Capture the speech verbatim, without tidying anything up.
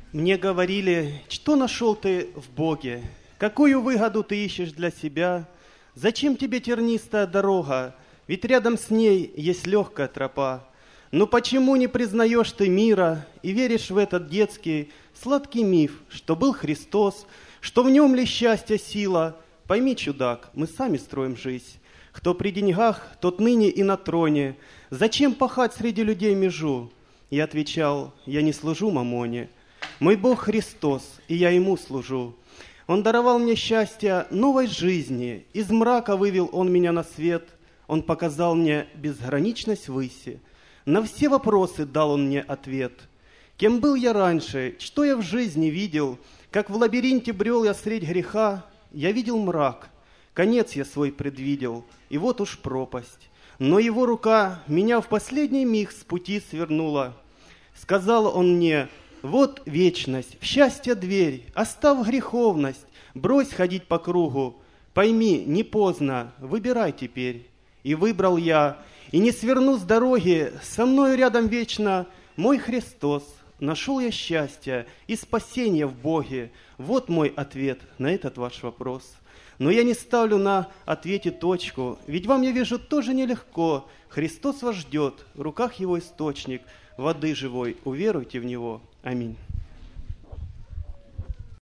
Мне говорили, что нашел ты в Боге, какую выгоду ты ищешь для себя, зачем тебе тернистая дорога, ведь рядом с ней есть легкая тропа. Но почему не признаешь ты мира и веришь в этот детский сладкий миф, что был Христос, что в нем ли счастье сила? Пойми, чудак, мы сами строим жизнь. Кто при деньгах, тот ныне и на троне. Зачем пахать среди людей межу? Я отвечал, я не служу мамоне. Мой Бог Христос, и я Ему служу. Он даровал мне счастье новой жизни. Из мрака вывел Он меня на свет. Он показал мне безграничность выси. На все вопросы дал Он мне ответ. Кем был я раньше, что я в жизни видел, как в лабиринте брел я средь греха, я видел мрак, конец я свой предвидел, и вот уж пропасть. Но Его рука меня в последний миг с пути свернула. Сказал Он мне: вот вечность, в счастье дверь, оставь греховность, брось ходить по кругу, пойми, не поздно, выбирай теперь. И выбрал я, и не сверну с дороги, со мною рядом вечно мой Христос. Нашел я счастье и спасение в Боге. Вот мой ответ на этот ваш вопрос. Но я не ставлю на ответе точку, ведь вам, я вижу, тоже нелегко. Христос вас ждет, в руках Его источник воды живой, уверуйте в Него. Аминь.